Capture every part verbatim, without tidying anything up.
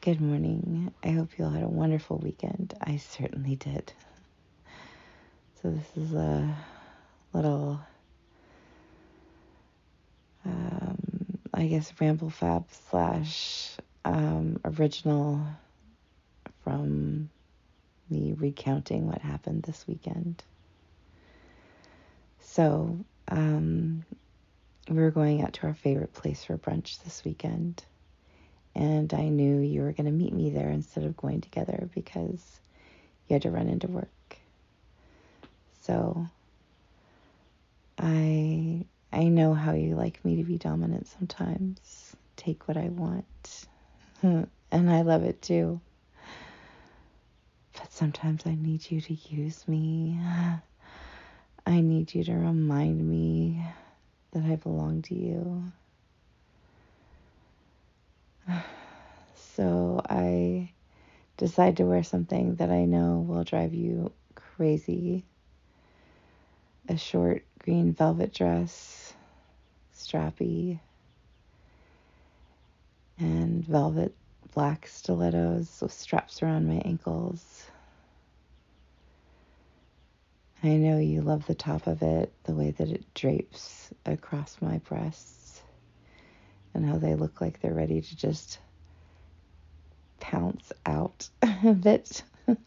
Good morning. I hope you all had a wonderful weekend. I certainly did. So this is a little, um, I guess, ramble fab slash um, original from me recounting what happened this weekend. So um, we were going out to our favorite place for brunch this weekend. And I knew you were going to meet me there instead of going together because you had to run into work. So I I know how you like me to be dominant sometimes. Take what I want. And I love it too. But sometimes I need you to use me. I need you to remind me that I belong to you. So I decide to wear something that I know will drive you crazy. A short green velvet dress, strappy, and velvet black stilettos with straps around my ankles. I know you love the top of it, the way that it drapes across my breasts, and how they look like they're ready to just pounce out of it.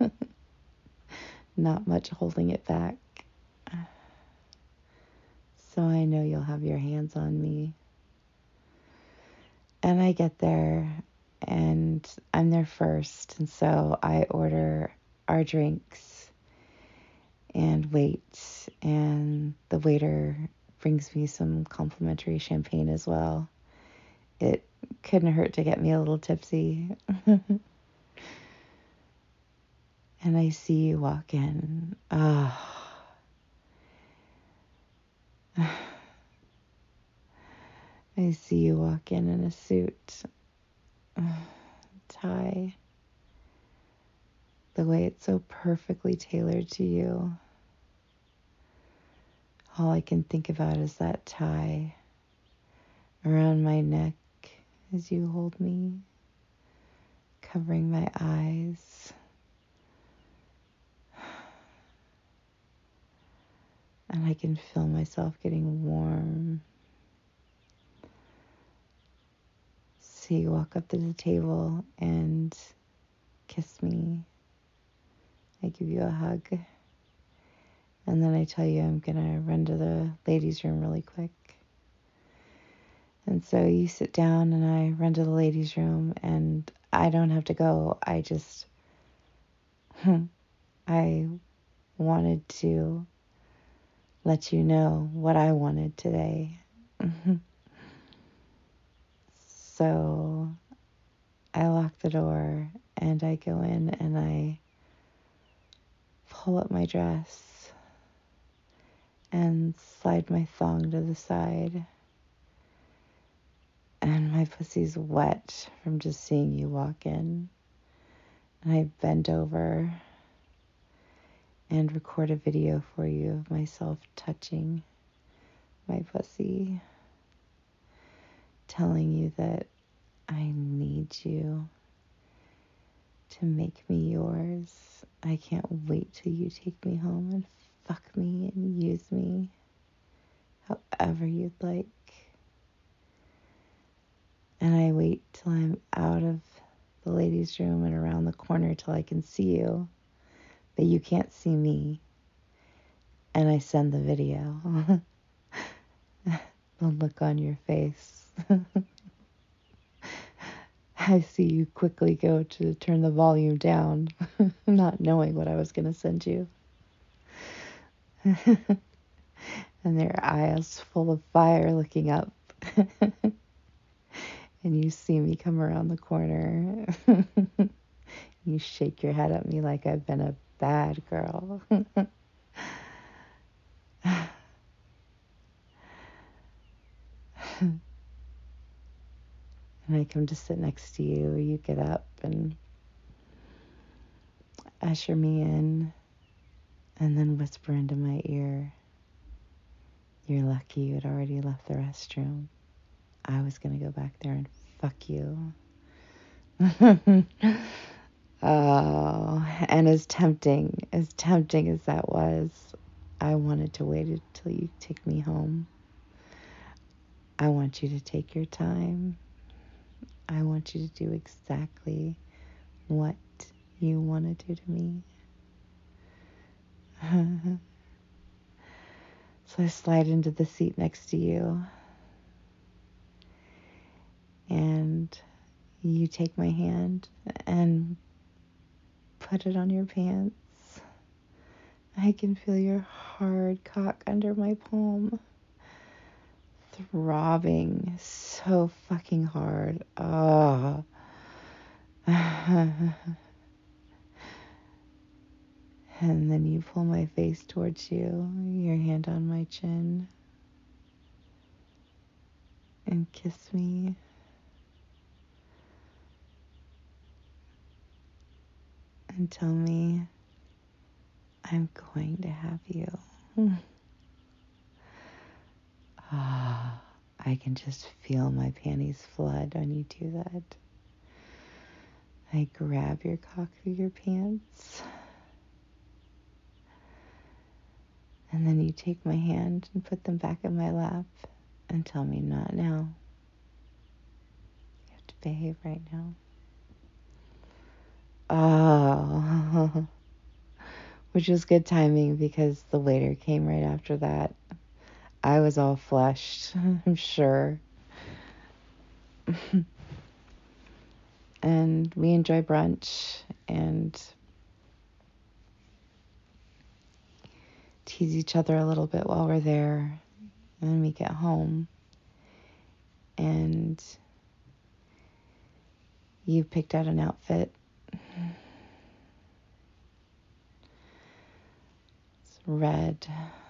Not much holding it back. So I know you'll have your hands on me. And I get there, and I'm there first, and so I order our drinks and wait, and the waiter brings me some complimentary champagne as well. It couldn't hurt to get me a little tipsy. And I see you walk in. Ah. I see you walk in in a suit, tie, the way it's so perfectly tailored to you. All I can think about is that tie around my neck as you hold me, covering my eyes. And I can feel myself getting warm. So you walk up to the table and kiss me. I give you a hug. And then I tell you I'm going to run to the ladies' room really quick. And so you sit down and I run to the ladies' room, and I don't have to go. I just, I wanted to let you know what I wanted today. So I lock the door and I go in and I pull up my dress and slide my thong to the side. And my pussy's wet from just seeing you walk in. And I bend over and record a video for you of myself touching my pussy, telling you that I need you to make me yours. I can't wait till you take me home and fuck me and use me however you'd like. And I wait till I'm out of the ladies' room and around the corner till I can see you, but you can't see me. And I send the video. The look on your face. I see you quickly go to turn the volume down, not knowing what I was going to send you. And their eyes full of fire looking up. And you see me come around the corner. You shake your head at me like I've been a bad girl. And I come to sit next to you. You get up and usher me in, and then whisper into my ear, "You're lucky you had already left the restroom. I was going to go back there and fuck you." Oh, and as tempting, as tempting as that was, I wanted to wait until you take me home. I want you to take your time. I want you to do exactly what you want to do to me. So I slide into the seat next to you, and you take my hand and put it on your pants. I can feel your hard cock under my palm, throbbing so fucking hard. Oh. And then you pull my face towards you, your hand on my chin, and kiss me. And tell me I'm going to have you. Ah, I can just feel my panties flood when you do that. I grab your cock through your pants. And then you take my hand and put them back in my lap and tell me, not now. You have to behave right now. Oh, which was good timing because the waiter came right after that. I was all flushed, I'm sure. And we enjoy brunch and tease each other a little bit while we're there. And then we get home. And you picked out an outfit. It's red.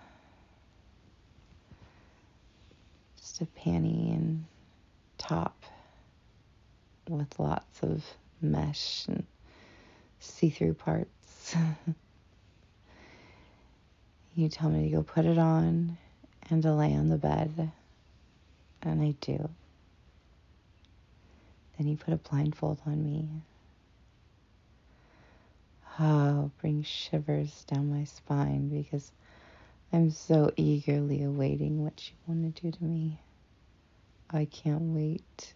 Just a panty and top with lots of mesh and see-through parts. You tell me to go put it on and to lay on the bed. And I do. Then you put a blindfold on me. Oh, bring shivers down my spine because I'm so eagerly awaiting what you want to do to me. I can't wait.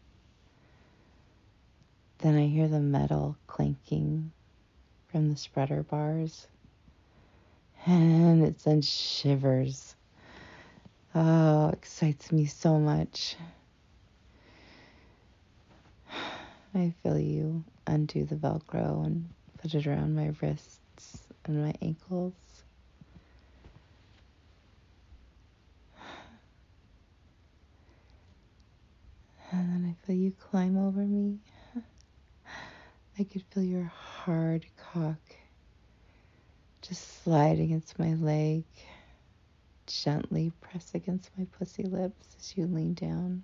Then I hear the metal clanking from the spreader bars. And it sends shivers. Oh, excites me so much. I feel you undo the Velcro and put it around my wrists and my ankles. And then I feel you climb over me. I could feel your hard cock just slide against my leg, gently press against my pussy lips as you lean down.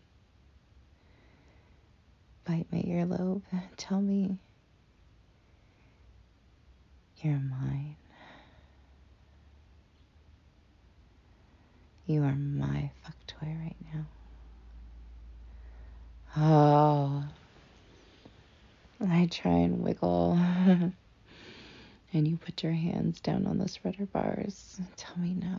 Bite my earlobe, tell me you're mine. You are my fuck toy right now. Oh, I try and wiggle, and you put your hands down on the spreader bars. Tell me no.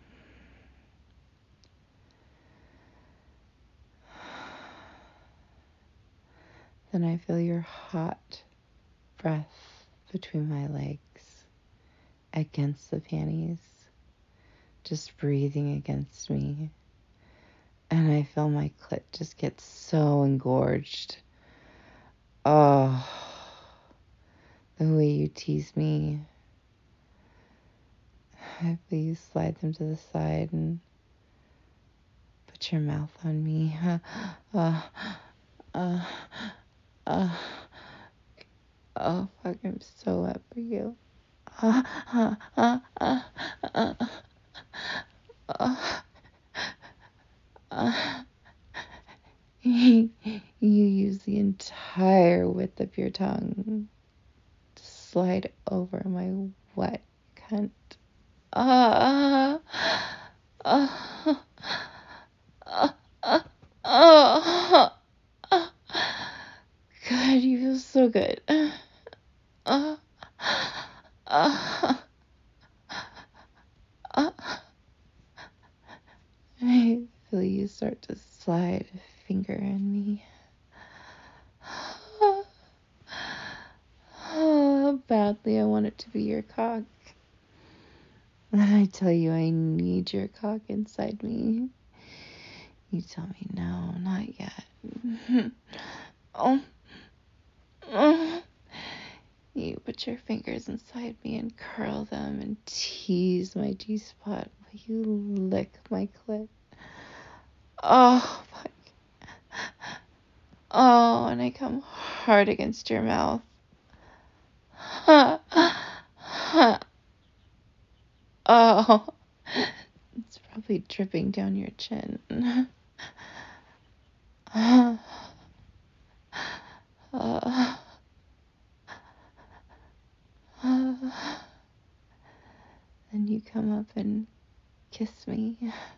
Then I feel your hot breath between my legs, against the panties, just breathing against me. And I feel my clit just get so engorged. Oh, the way you tease me. I feel you slide them to the side and put your mouth on me. Uh, uh, uh, oh, fuck, I'm so wet for you. Uh, uh, uh, uh, uh, uh, uh. You use the entire width of your tongue to slide over my wet cunt. Ah, ah, ah, ah, ah, God, you feel so good. Uh, uh, uh. I feel you start to slide a finger in me. Oh, badly I want it to be your cock. And I tell you I need your cock inside me. You tell me no, not yet. Oh. Oh. You put your fingers inside me and curl them and tease my G-spot while you lick my clit. Oh, fuck. Oh, and I come hard against your mouth. Oh, it's probably dripping down your chin. Uh, uh, uh. Then you come up and kiss me.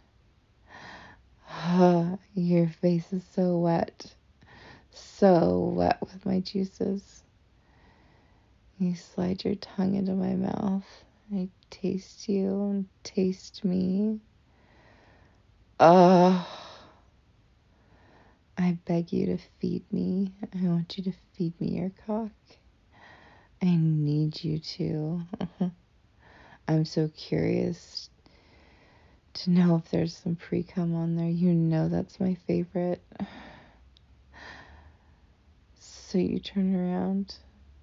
Uh, your face is so wet. So wet with my juices. You slide your tongue into my mouth. I taste you and taste me. Oh, I beg you to feed me. I want you to feed me your cock. I need you to. I'm so curious to know if there's some pre-cum on there. You know that's my favorite. So you turn around.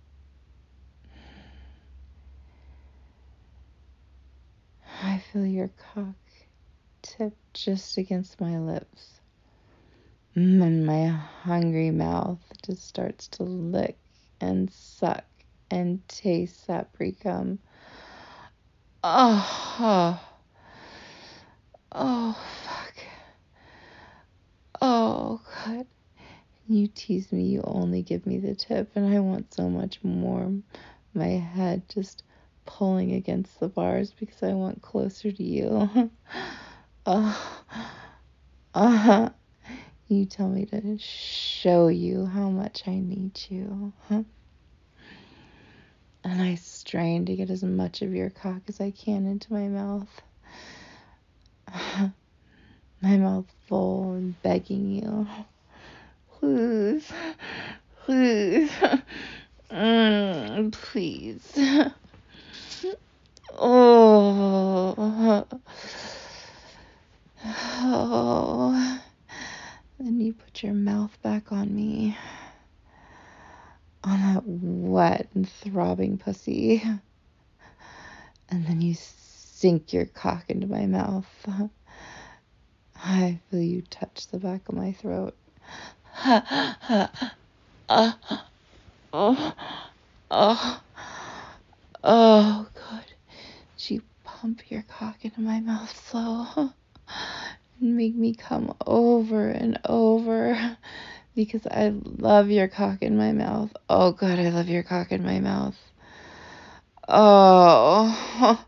I feel your cock tip just against my lips. And my hungry mouth just starts to lick and suck and taste that pre-cum. Oh, oh, oh, fuck. Oh, God. You tease me, you only give me the tip, and I want so much more. My head just pulling against the bars because I want closer to you. Oh, uh-huh. You tell me to show you how much I need you. Huh? And I strain to get as much of your cock as I can into my mouth. My mouth full and begging you. Please. Please. Mm, please. Oh. Oh. Then you put your mouth back on me. On that wet and throbbing pussy. And then you sink your cock into my mouth. I feel you touch the back of my throat. uh, oh, oh, oh, God. Did you pump your cock into my mouth slow? And make me come over and over. Because I love your cock in my mouth. Oh, God, I love your cock in my mouth. Oh,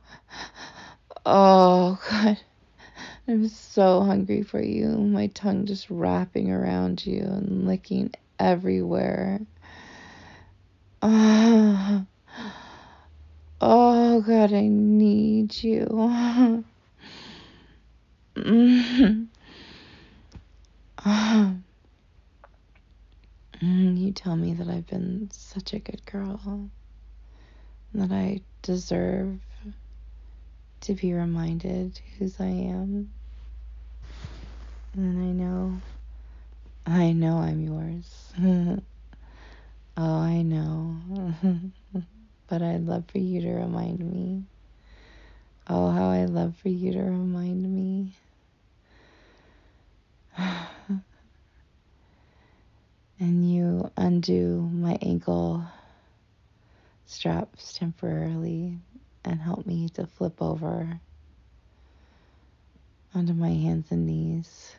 oh, God. I'm so hungry for you. My tongue just wrapping around you and licking everywhere. Oh, oh God, I need you. Mm. Oh. You tell me that I've been such a good girl, that I deserve to be reminded whose I am. And I know, I know I'm yours. Oh, I know. But I'd love for you to remind me. Oh, how I love for you to remind me. And you undo my ankle straps temporarily and help me to flip over onto my hands and knees.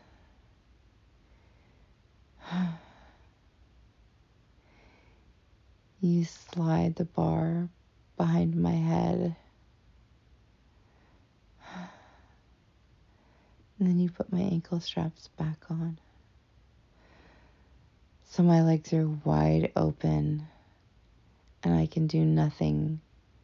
You slide the bar behind my head. And then you put my ankle straps back on. So my legs are wide open and I can do nothing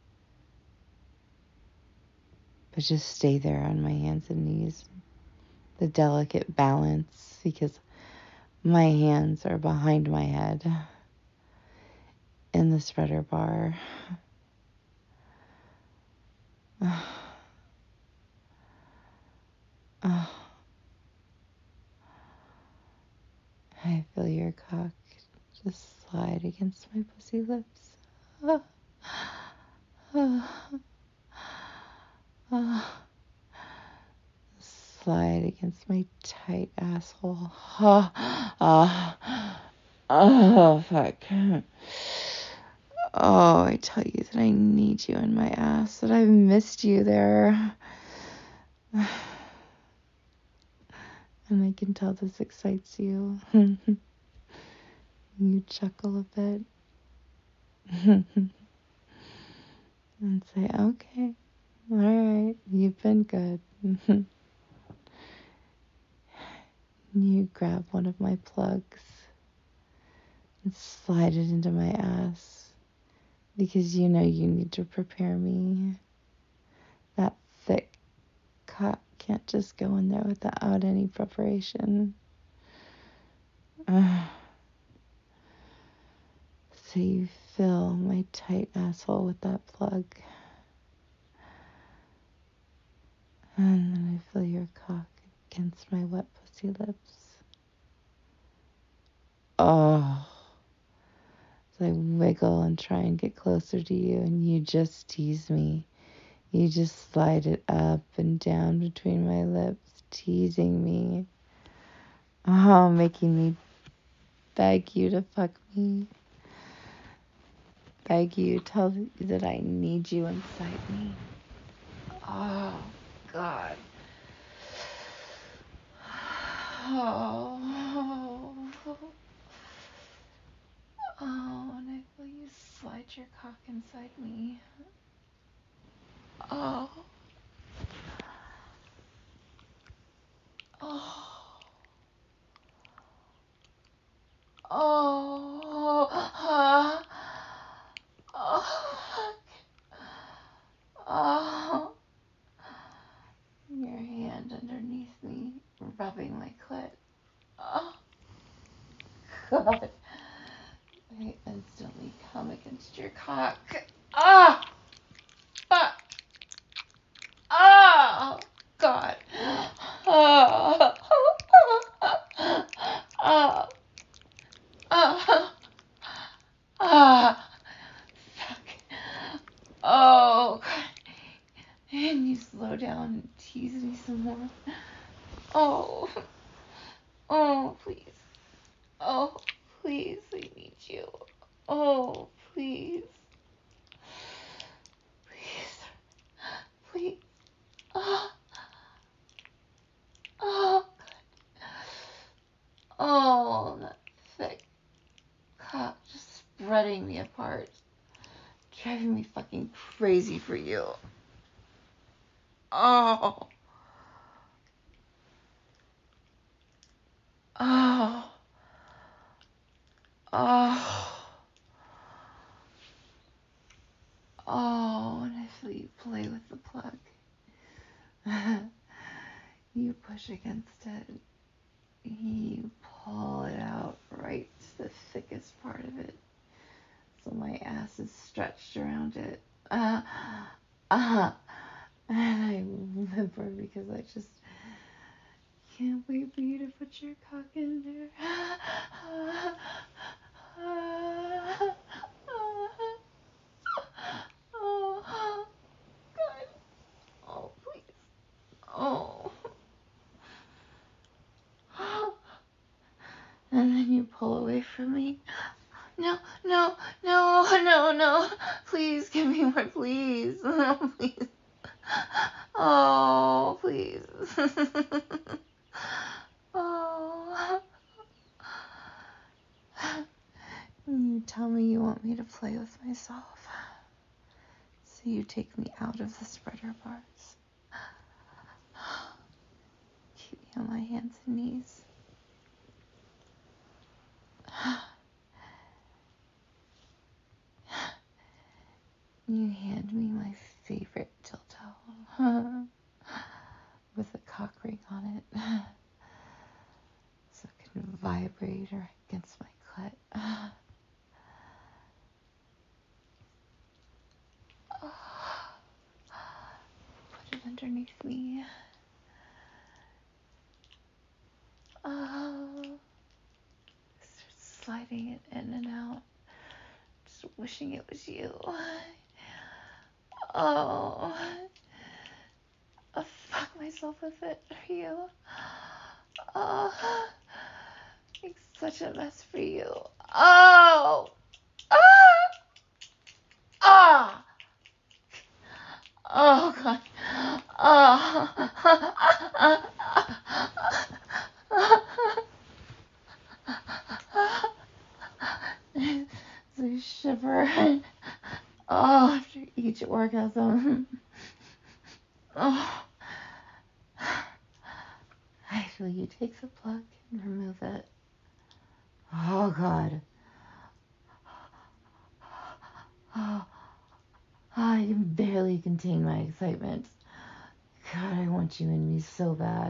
but just stay there on my hands and knees. The delicate balance, because my hands are behind my head in the spreader bar. Oh. Oh. I feel your cock just slide against my pussy lips. Oh. Oh. Oh. Slide against my tight asshole. Oh. Oh. Oh, fuck. Oh, I tell you that I need you in my ass, that I've missed you there. And I can tell this excites you. You chuckle a bit. And say, okay, all right, you've been good. You grab one of my plugs and slide it into my ass because you know you need to prepare me. That thick cock can't just go in there without any preparation. Uh, so you fill my tight asshole with that plug. And then I feel your cock against my wet pussy lips. Oh. So I wiggle and try and get closer to you, and you just tease me. You just slide it up and down between my lips, teasing me. Oh, making me beg you to fuck me. Beg you, tell you that I need you inside me. Oh, God. Oh. Oh, and I feel you slide your cock inside me. Oh. Oh. Oh. Uh, oh. Oh. Your hand underneath me, rubbing my clit. Oh. God. I instantly come against your cock. Ah! Fuck! Oh! God. Oh! Oh! Oh! Ah! Fuck. Oh! And you slow down and tease me some more. Oh! Oh, please. Oh, please, I need you. Oh, please. Please. Please. Oh. Oh, God. Oh, that thick cock just spreading me apart. Driving me fucking crazy for you. Oh. Oh. Oh. Oh, and I feel you play with the plug. You push against it. You pull it out right to the thickest part of it. So my ass is stretched around it. Uh, uh, and I whimper because I just can't wait for you to put your cock in there. Oh, God. Oh, please. Oh. And then you pull away from me. No, no, no, no, no. Please give me more, please. No, please. Oh, please. Oh. You tell me you want me to play with myself. So you take me out of the spreader bars. Keep me on my hands and knees. You hand me my favorite dildo with a cock ring on it, so it can vibrate right against my clit. Put it underneath me. Oh, start sliding it in and out, just wishing it was you. Oh, I'll fuck myself with it for you. Oh, make such a mess for you. Oh, ah, ah, oh God, oh. It's a shiver. Oh, after each orgasm. Oh. Actually, you take the plug and remove it. Oh, God. Oh, I can barely contain my excitement. God, I want you in me so bad.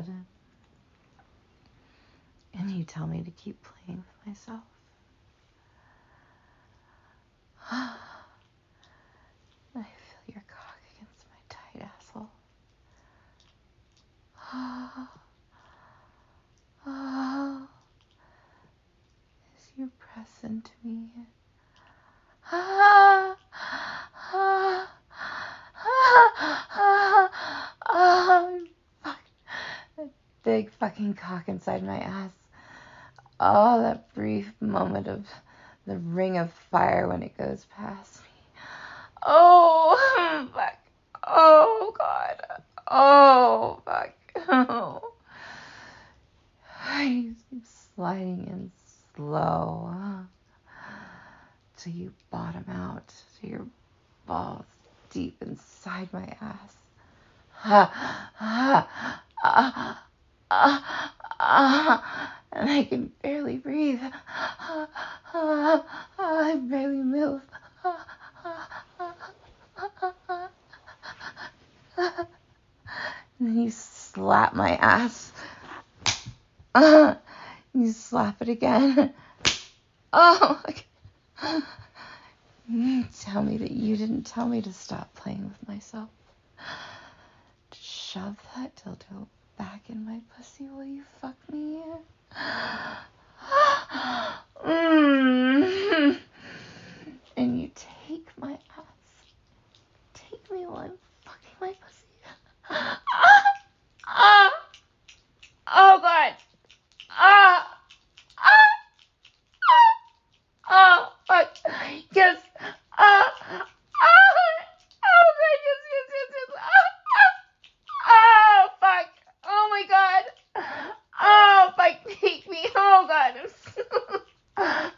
And you tell me to keep playing with myself. I feel your cock against my tight asshole. Oh, oh, as you press into me. Ah, ah, ah, ah, ah, fuck. That big fucking cock inside my ass. Oh, that brief moment of the ring of fire when it goes past me. Oh, fuck. Oh, God. Oh, fuck. Oh. I keep sliding in slow till you bottom out, till your balls deep inside my ass. Ah, ah, ah, ah, ah, and I can barely breathe. Ah, ah, I barely move. Ah, ah, ah, ah, ah. And then you slap my ass. Ah, you slap it again. Oh, okay. You tell me that you didn't tell me to stop playing with myself. Shove that dildo back in my pussy. Will you fuck me? Mm. And you take my ass. Take me while I'm fucking my pussy. Ah! Oh, God. Ah! Ah! Ah! Oh, fuck. Yes. Ah! Ah! Oh, God. Yes, yes, yes, yes. Ah! Ah! Oh, fuck. Oh, my God. Oh, fuck. Take me. Oh, God. I'm so... Ah!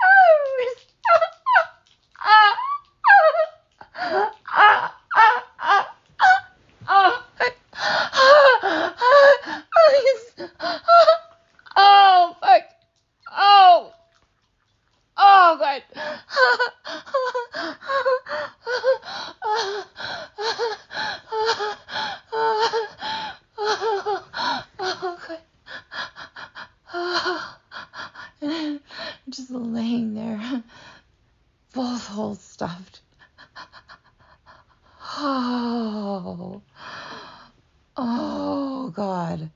Ah! Ah! Ah! Ah! Ah! Oh, fuck. Oh, yes. Oh, fuck. Oh. Oh, God. Oh, God. And I'm just laying there, both holes stuffed. Oh. Oh, God.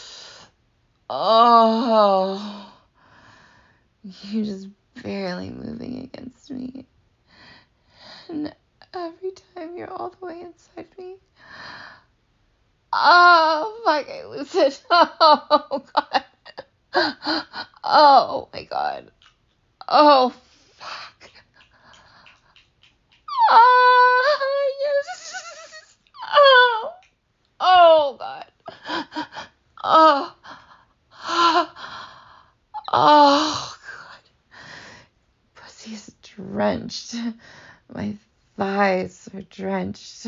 Oh. You're just barely moving against me. And every time you're all the way inside me. Oh, fuck, I lose it. Oh, God. Oh, my God. Oh, fuck. Oh, yes. Oh. Oh, God. Oh. Oh, God. Pussy's drenched. My thighs are drenched.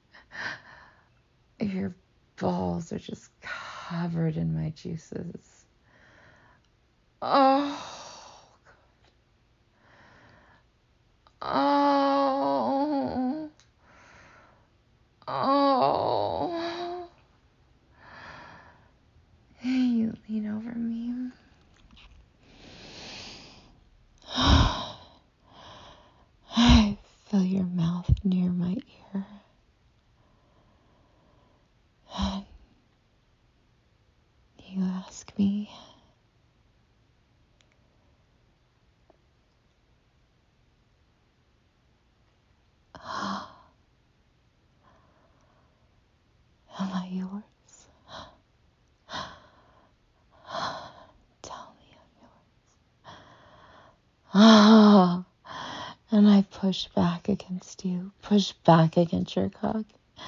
Your balls are just covered in my juices. Oh, God. feel your mouth near my ear. And you ask me, am I yours? Tell me I'm yours. Ah, and I push back against you, push back against your cock.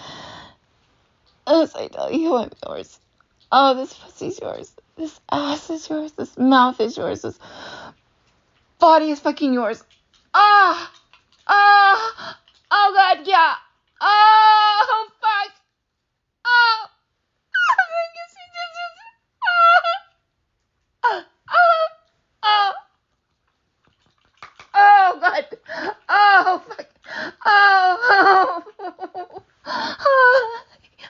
As I tell you I'm yours. Oh, this pussy's yours. This ass is yours. This mouth is yours. This body is fucking yours. Ah! Ah! Oh, God, yeah. Oh, fuck. Oh. Ah! Ah! Oh, God. Oh, fuck. Oh. Oh.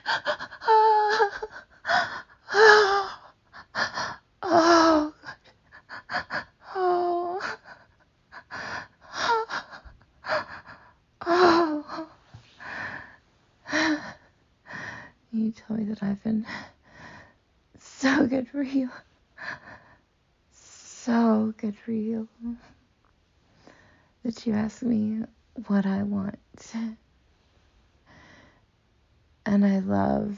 Oh. Oh. Oh. You tell me that I've been so good for you. So good for you. That you ask me what I want. And I love,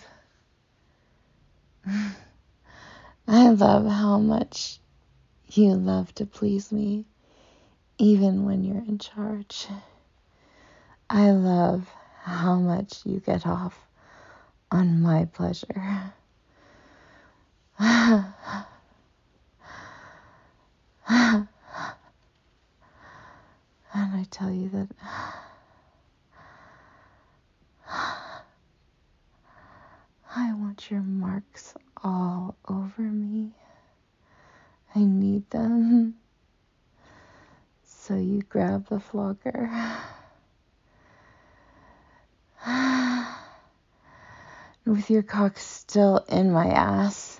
I love how much you love to please me, even when you're in charge. I love how much you get off on my pleasure. And I tell you that I want your marks all over me. I need them. So you grab the flogger. With your cock still in my ass.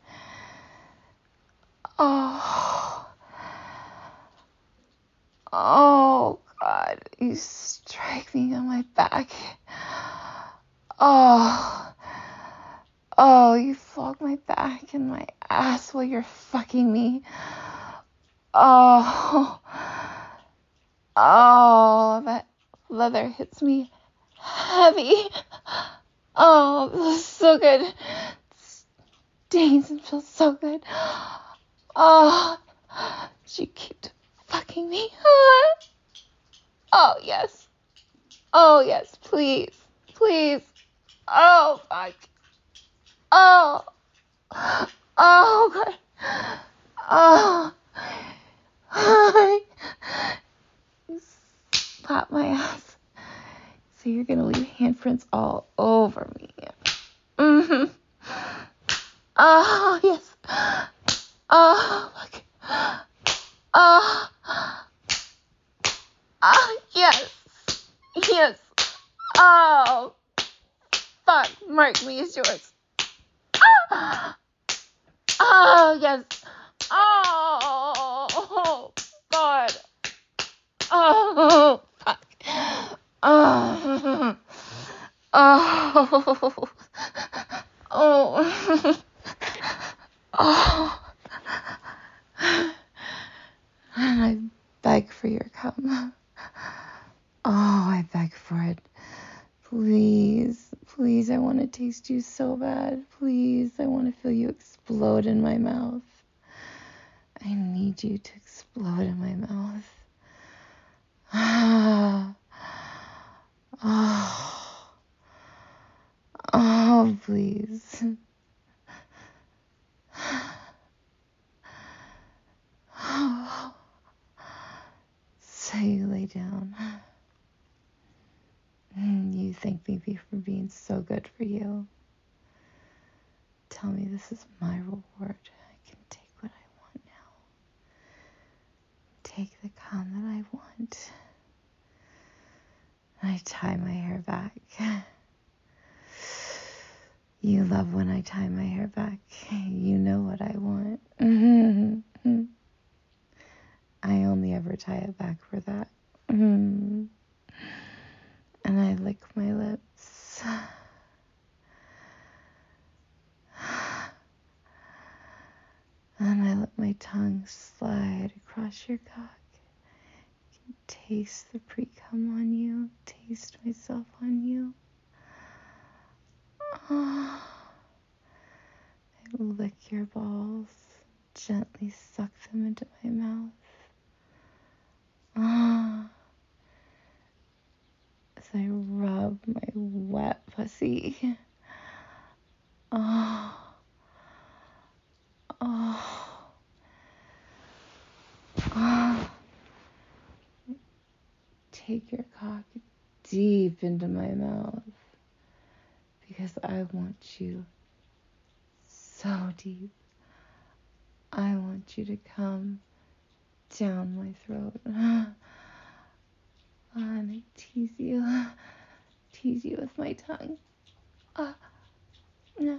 Oh. Oh, God. You strike me on my back. Oh. Oh, you flog my back and my ass while you're fucking me. Oh. Oh, that leather hits me heavy. Oh, this is so good. It stings and feels so good. Oh, she kept fucking me. Oh, yes. Oh, yes, please. Please. Oh, fuck. Oh. Oh, God. Oh. You slap my ass. So you're gonna leave handprints all over me. Mm-hmm. Oh, yes. Oh, fuck. Oh. Oh, yes. Yes. Oh. Fuck. Mark me as yours. Oh. Oh, yes. Oh. God. Oh. Fuck. Oh. Oh. Oh. Oh. And I beg for your cum. Oh, I beg for it. Please, please, I want to taste you so bad. Please, I want to feel you explode in my mouth. I need you to explode in my mouth. Ah. Oh. Oh, please. Oh. So you lay down. You thank me for being so good for you. Tell me this is my reward. I can take what I want now. Take the cum that I want. I tie my hair back. You love when I tie my hair back. You know what I want. I only ever tie it back for that. And I lick my lips. And I let my tongue slide across your cock. Taste the pre-cum on you. Taste myself on you. Oh. I lick your balls. Gently suck them into my mouth. Oh. As I rub my wet pussy. Oh. Oh. Oh. Take your cock deep into my mouth because I want you so deep. I want you to come down my throat. And I tease you, tease you with my tongue. Uh, uh,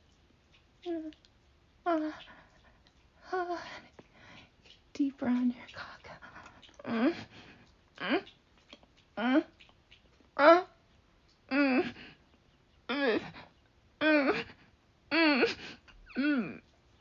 uh, uh, deeper on your cock. Mm, mm, mm, uh, mm, mm, mm, mm, mm,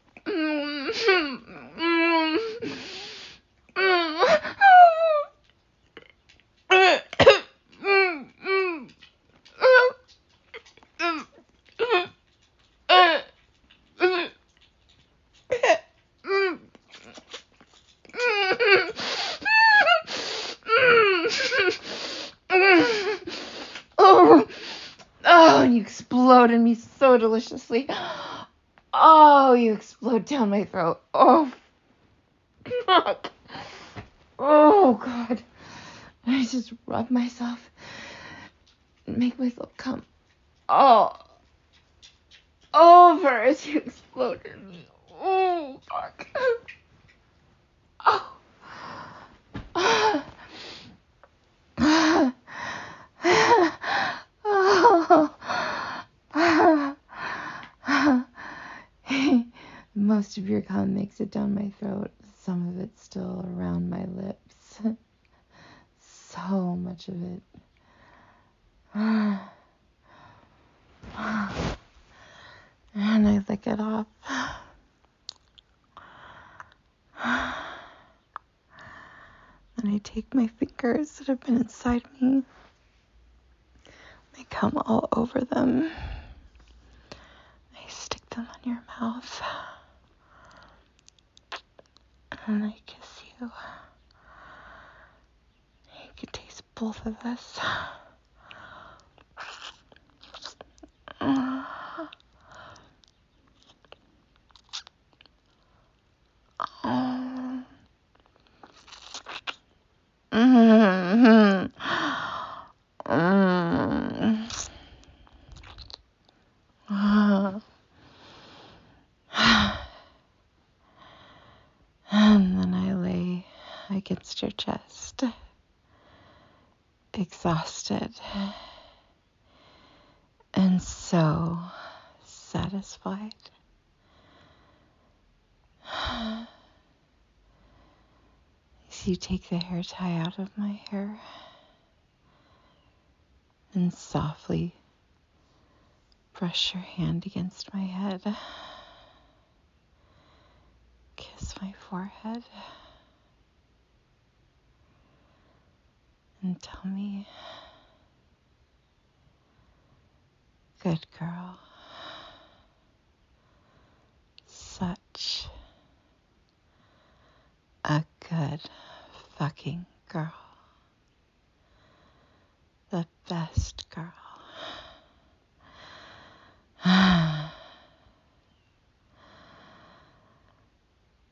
Oh, oh, and you explode in me so deliciously. Oh, you explode down my throat. Oh, fuck. Oh, God. I just rub myself and make myself come. Oh, over as you explode in me. Oh, fuck. Oh. Oh. Most of your cum makes it down my throat. Some of it's still around my lips. So much of it. And I lick it off. And I take my fingers that have been inside me. I come all over them. I stick them on your mouth. And I kiss you. You can taste both of us. Oh. Mm-hmm. Mm. And then I lay against your chest, exhausted and so satisfied. As you take the hair tie out of my hair and softly brush your hand against my head, kiss my forehead, and tell me, good girl, such a good fucking girl, the best girl.